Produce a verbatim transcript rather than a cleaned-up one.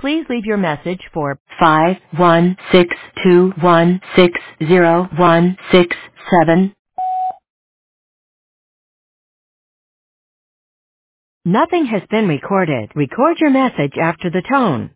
Please leave your message for five one six two one six zero one six seven. Nothing has been recorded. Record your message after the tone.